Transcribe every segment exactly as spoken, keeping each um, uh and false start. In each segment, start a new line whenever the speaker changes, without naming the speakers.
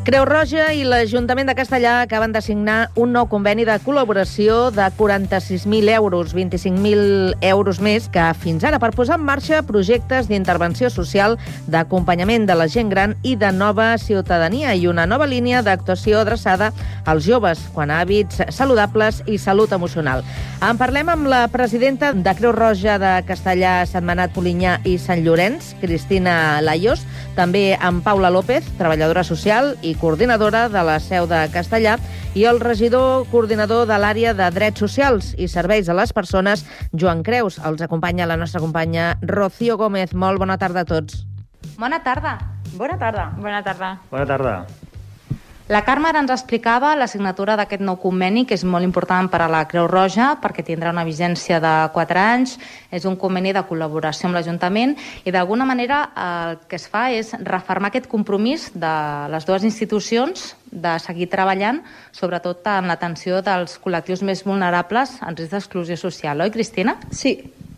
Creu Roja i l'Ajuntament de Castellar acaben de signar un nou conveni de col·laboració de quaranta-sis mil euros, vint-i-cinc mil euros més que fins ara, per posar en marxa projectes d'intervenció social, d'acompanyament de la gent gran i de nova ciutadania, i una nova línia d'actuació adreçada als joves, quant a hàbits saludables i salut emocional. En parlem amb la presidenta de Creu Roja de Castellar, Sentmenat, Polinyà i Sant Llorenç, Cristina Laios, també amb Paula López, treballadora social i coordinadora de la seu de Castellar, i el regidor coordinador de l'àrea de Drets Socials i Serveis a les Persones, Joan Creus. Els acompanya la nostra companya Rocío Gómez. Molt bona tarda a tots.
Bona tarda.
Bona tarda.
Bona tarda.
Bona tarda.
La Carme ens explicava la signatura d'aquest nou conveni, que és molt important per a la Creu Roja, perquè tindrà una vigència de quatre anys. És un conveni de col·laboració amb l'Ajuntament i, d'alguna manera, el que es fa és refermar aquest compromís de les dues institucions de seguir treballant, sobretot en l'atenció dels col·lectius més vulnerables en risc d'exclusió social. Oi, Cristina?
Sí.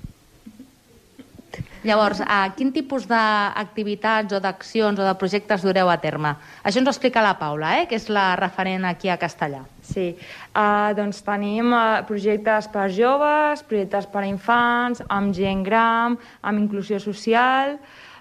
Llavors, a quin tipus d'activitats o d'accions o de projectes dureu a terme? Això ens ho explica la Paula, eh? Que és la referent aquí a Castellar.
Sí, uh, doncs tenim uh, projectes per joves, projectes per a infants, amb gent gran, amb inclusió social,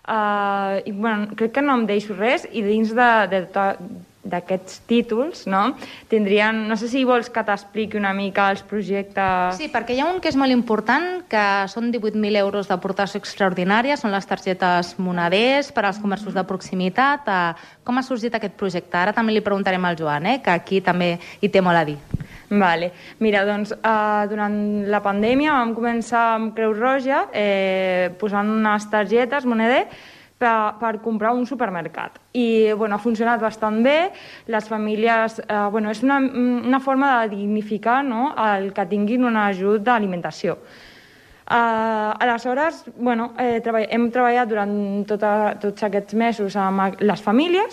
uh, i bueno, crec que no em deixo res, i dins de, de tot d'aquests títols, no? Tindrien... No sé si vols que t'expliqui una mica els projectes...
Sí, perquè hi ha un que és molt important, que són divuit mil euros d'aportació extraordinària, són les targetes moneders per als comerços de proximitat. Com ha sorgit aquest projecte? Ara també li preguntarem al Joan, eh, que aquí també hi té molt a dir.
Vale. Mira, doncs, eh, durant la pandèmia vam començar amb Creu Roja eh, posant unes targetes moneder Per, per comprar un supermercat. I bueno, ha funcionat bastant bé. Les famílies... Eh, bueno, és una, una forma de dignificar, no?, el que tinguin un ajut d'alimentació. Eh, aleshores, bueno, eh, treball, hem treballat durant tota, tots aquests mesos amb les famílies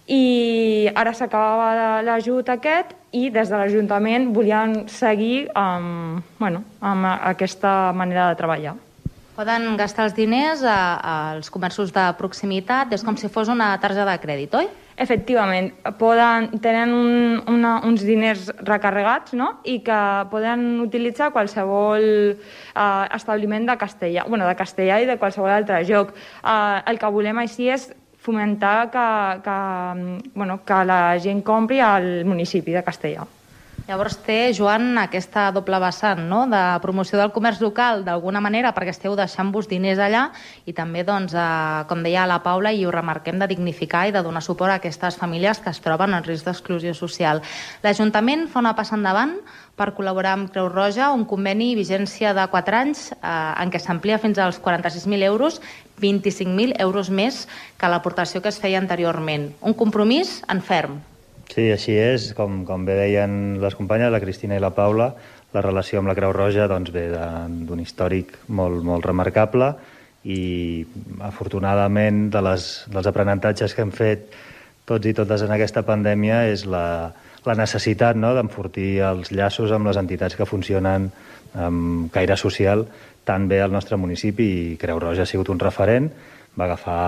i ara s'acabava l'ajut aquest i des de l'Ajuntament volien seguir amb, bueno, amb aquesta manera de treballar.
Poden gastar els diners als comerços de proximitat, és com si fos una targeta de crèdit, oi?
Efectivament, poden, tenen un, una, uns diners recarregats, no?, i que poden utilitzar qualsevol eh, establiment de Castellar, bueno, de Castellar i de qualsevol altre lloc. Eh, el que volem així és fomentar que, que, bueno, que la gent compri al municipi de Castellar.
Llavors té, Joan, aquesta doble vessant, no?, de promoció del comerç local, d'alguna manera, perquè esteu deixant-vos diners allà, i també, doncs, eh, com deia la Paula, i ho remarquem, de dignificar i de donar suport a aquestes famílies que es troben en risc d'exclusió social. L'Ajuntament fa una passa endavant per col·laborar amb Creu Roja, un conveni vigència de quatre anys eh, en què s'amplia fins als quaranta-sis mil euros, vint-i-cinc mil euros més que l'aportació que es feia anteriorment. Un compromís en ferm.
Sí, així és. Com, com bé deien les companyes, la Cristina i la Paula, la relació amb la Creu Roja doncs, ve d'un històric molt, molt remarcable i, afortunadament, de les, dels aprenentatges que hem fet tots i totes en aquesta pandèmia és la, la necessitat, no?, d'enfortir els llaços amb les entitats que funcionen amb caire social tan bé al nostre municipi, i Creu Roja ha sigut un referent, va agafar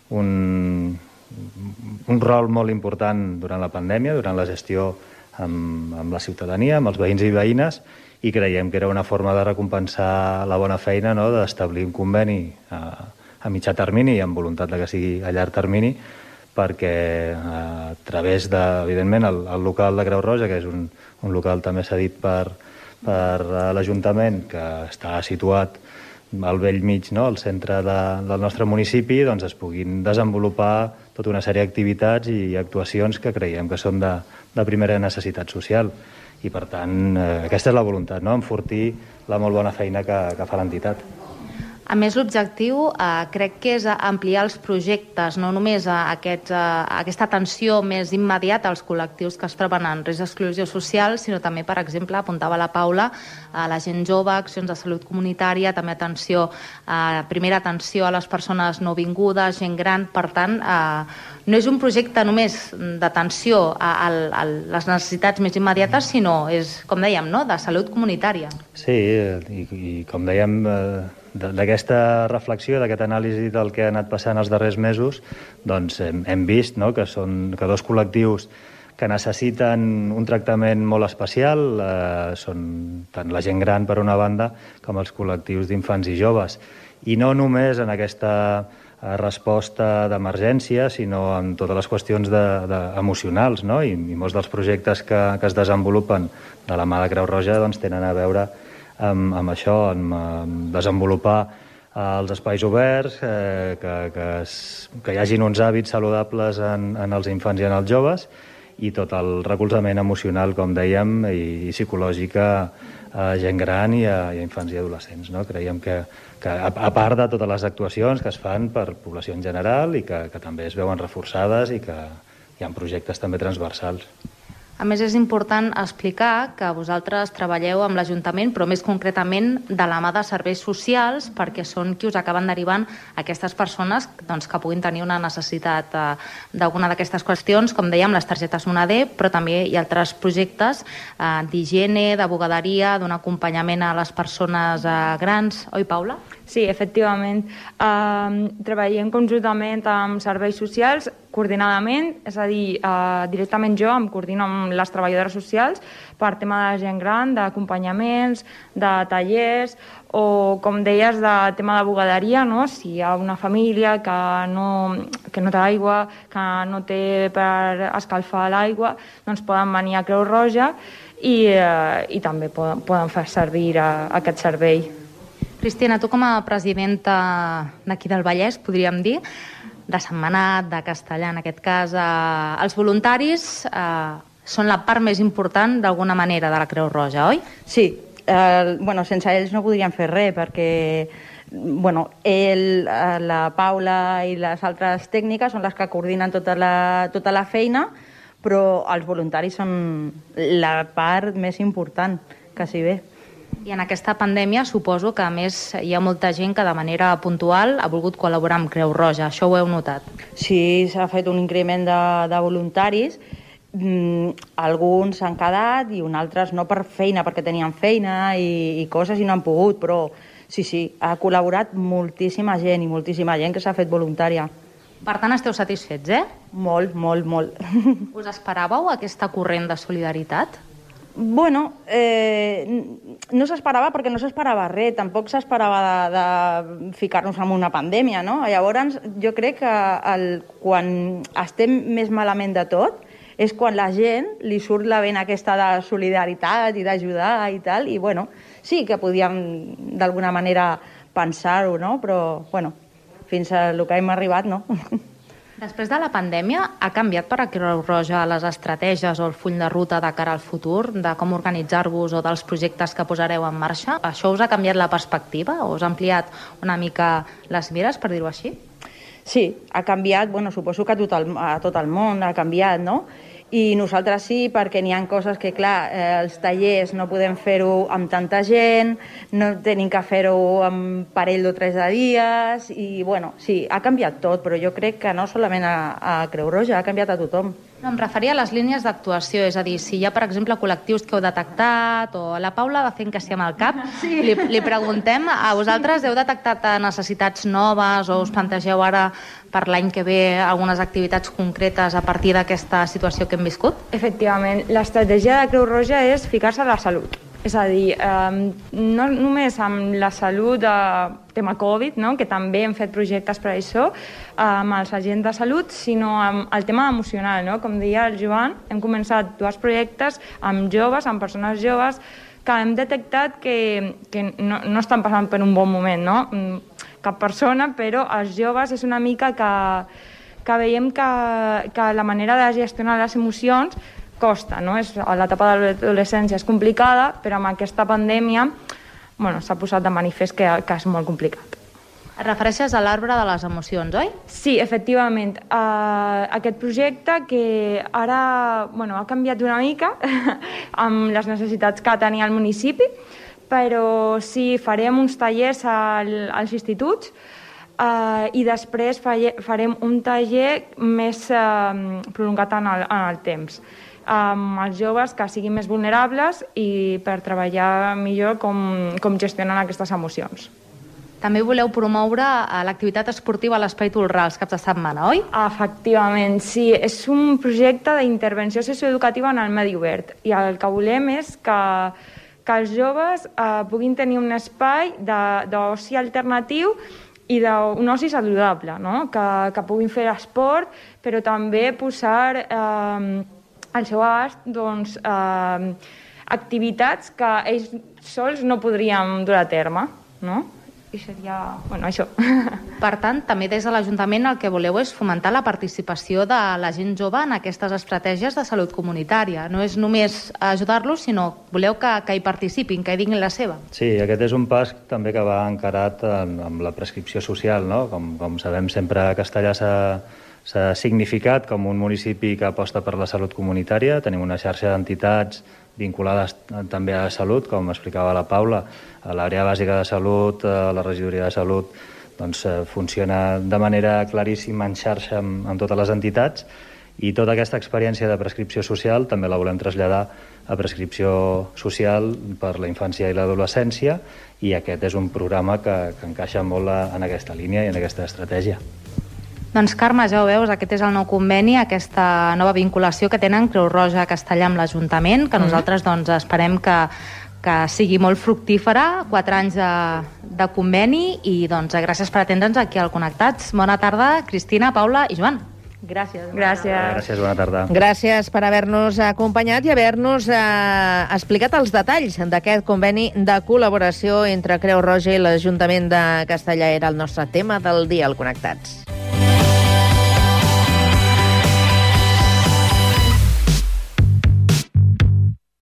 un... un rol molt important durant la pandèmia, durant la gestió amb, amb la ciutadania, amb els veïns i veïnes, i creiem que era una forma de recompensar la bona feina, no?, d'establir un conveni a, a mitjà termini i amb voluntat de que sigui a llarg termini, perquè a través de, evidentment, el, el local de Creu Roja, que és un, un local també cedit per, per l'Ajuntament, que està situat al vell mig, no?, al centre de, del nostre municipi, doncs es puguin desenvolupar tota una sèrie d'activitats i actuacions que creiem que són de, de primera necessitat social. I, per tant, eh, aquesta és la voluntat, no?, enfortir la molt bona feina que, que fa l'entitat.
A més, l'objectiu eh, crec que és ampliar els projectes, no només a, aquests, a aquesta atenció més immediata als col·lectius que es troben en risc d'exclusió social, sinó també, per exemple, apuntava la Paula, a la gent jove, accions de salut comunitària, també atenció, eh, primera atenció a les persones nouvingudes, gent gran. Per tant, eh, no és un projecte només d'atenció a, a, a les necessitats més immediates, sinó és, com dèiem, no?, de salut comunitària.
Sí, i, i com dèiem... Eh... d'aquesta reflexió, d'aquest anàlisi del que ha anat passant els darrers mesos, doncs hem, hem vist, no?, que són que dos col·lectius que necessiten un tractament molt especial, eh, són tant la gent gran per una banda com els col·lectius d'infants i joves. I no només en aquesta eh, resposta d'emergència, sinó en totes les qüestions de, de, emocionals, no? I, i molts dels projectes que, que es desenvolupen de la mà de Creu Roja doncs, tenen a veure amb, amb això, amb, amb desenvolupar els espais oberts, eh, que, que, es, que hi hagin uns hàbits saludables en, en els infants i en els joves, i tot el recolzament emocional, com dèiem, i, i psicològic a, a gent gran i a, i a infants i adolescents. No? Creiem que, que a, a part de totes les actuacions que es fan per població en general i que, que també es veuen reforçades i que hi ha projectes també transversals.
A més, és important explicar que vosaltres treballeu amb l'Ajuntament, però més concretament de la mà de serveis socials, perquè són qui us acaben derivant aquestes persones doncs, que puguin tenir una necessitat eh, d'alguna d'aquestes qüestions, com dèiem, les targetes Moneder, però també hi ha altres projectes eh, d'higiene, de bugaderia, d'un acompanyament a les persones eh, grans. Oi, Paula?
Sí, efectivament. Uh, treballem conjuntament amb serveis socials, coordinadament, és a dir, uh, directament jo em coordino amb les treballadores socials per tema de gent gran, d'acompanyaments, de tallers, o, com deies, de tema de bugaderia, no? Si hi ha una família que no, que no té aigua, que no té per escalfar l'aigua, doncs poden venir a Creu Roja i, uh, i també poden, poden fer servir uh, aquest servei.
Cristina, tu com a presidenta d'aquí del Vallès, podríem dir, de Sentmenat, de Castellar, en aquest cas, eh, els voluntaris eh, són la part més important, d'alguna manera, de la Creu Roja, oi?
Sí, eh, bueno, sense ells no podríem fer res, perquè bueno, ell, la Paula i les altres tècniques són les que coordinen tota la, tota la feina, però els voluntaris són la part més important, quasi bé.
I en aquesta pandèmia suposo que, a més, hi ha molta gent que de manera puntual ha volgut col·laborar amb Creu Roja. Això ho heu notat?
Sí, s'ha fet un increment de, de voluntaris. Mm, alguns s'han quedat i uns altres no per feina, perquè tenien feina i, i coses i no han pogut, però sí, sí, ha col·laborat moltíssima gent i moltíssima gent que s'ha fet voluntària.
Per tant, esteu satisfets, eh?
Molt, molt, molt.
Us esperàveu aquesta corrent de solidaritat?
Bueno, eh, no s'esperava perquè no s'esperava res, tampoc s'esperava de, de ficar-nos en una pandèmia, no? Llavors, jo crec que el, quan estem més malament de tot és quan la gent li surt la vena aquesta de solidaritat i d'ajudar i tal, i bueno, sí que podíem d'alguna manera pensar-ho, no? Però, bueno, fins a el que hem arribat, no?
Després de la pandèmia, ha canviat per a Creu Roja les estratègies o el full de ruta de cara al futur, de com organitzar-vos o dels projectes que posareu en marxa? Això us ha canviat la perspectiva o us ha ampliat una mica les mires, per dir-ho així?
Sí, ha canviat, bueno, suposo que a tot el, a tot el món ha canviat, no? I nosaltres sí, perquè n'hi ha coses que, clar, eh, els tallers no podem fer-ho amb tanta gent, no tenim que fer-ho amb parell o tres de dies, i, bueno, sí, ha canviat tot, però jo crec que no solament a, a Creu Roja, ha canviat a tothom.
No, em referia a les línies d'actuació, és a dir, si hi ha, per exemple, col·lectius que heu detectat, o la Paula va fent que sí amb el cap, sí. li, li preguntem, a vosaltres heu detectat necessitats noves o us plantegeu ara per l'any que ve algunes activitats concretes a partir d'aquesta situació que hem viscut?
Efectivament, l'estratègia de Creu Roja és ficar-se a la salut. És a dir, eh, no només amb la salut, eh, tema Covid, no? Que també hem fet projectes per això, eh, amb els agents de salut, sinó amb el tema emocional, no? Com deia el Joan, hem començat dos projectes amb joves, amb persones joves, que hem detectat que, que no, no estan passant per un bon moment, no? Cap persona, però els joves és una mica que, que veiem que, que la manera de gestionar les emocions costa, no? És, l'etapa de l'adolescència és complicada, però amb aquesta pandèmia bueno, s'ha posat de manifest que, que és molt complicat.
Et refereixes a l'arbre de les emocions, oi?
Sí, efectivament. Uh, aquest projecte que ara bueno, ha canviat una mica amb les necessitats que tenia el municipi, però sí, farem uns tallers al, als instituts uh, i després falle, farem un taller més uh, prolongat en el, en el temps, amb els joves que siguin més vulnerables i per treballar millor com, com gestionen aquestes emocions.
També voleu promoure l'activitat esportiva a l'Espai Tolrà els caps de setmana, oi?
Efectivament, sí. És un projecte d'intervenció socioeducativa en el medi obert i el que volem és que, que els joves eh, puguin tenir un espai d'oci alternatiu i d'un oci saludable, no? que, que puguin fer esport, però també posar eh, al seu abast doncs, eh, activitats que ells sols no podríem dur a terme, no? I seria, bueno, això.
Per tant, també des de l'Ajuntament el que voleu és fomentar la participació de la gent jove en aquestes estratègies de salut comunitària. No és només ajudar-los, sinó voleu que, que hi participin, que hi diguin la seva.
Sí, aquest és un pas també que va encarat en, amb la prescripció social, no? Com, com sabem, sempre Castellar s'ha significat com un municipi que aposta per la salut comunitària. Tenim una xarxa d'entitats vinculades també a la salut, com explicava la Paula. A l'àrea bàsica de salut, a la regidoria de salut, doncs, funciona de manera claríssima en xarxa amb, amb totes les entitats, i tota aquesta experiència de prescripció social també la volem traslladar a prescripció social per la infància i l'adolescència, i aquest és un programa que, que encaixa molt a, en aquesta línia i en aquesta estratègia.
Doncs Carme, ja ho veus, aquest és el nou conveni, aquesta nova vinculació que tenen Creu Roja Castellar amb l'Ajuntament, que nosaltres doncs, esperem que, que sigui molt fructífera, quatre anys de, de conveni, i doncs, gràcies per atendre'ns aquí al Connectats. Bona tarda, Cristina, Paula i Joan.
Gràcies. Gràcies.
Gràcies, bona tarda.
Gràcies per haver-nos acompanyat i haver-nos eh, explicat els detalls d'aquest conveni de col·laboració entre Creu Roja i l'Ajuntament de Castellar. Era el nostre tema del dia al Connectats.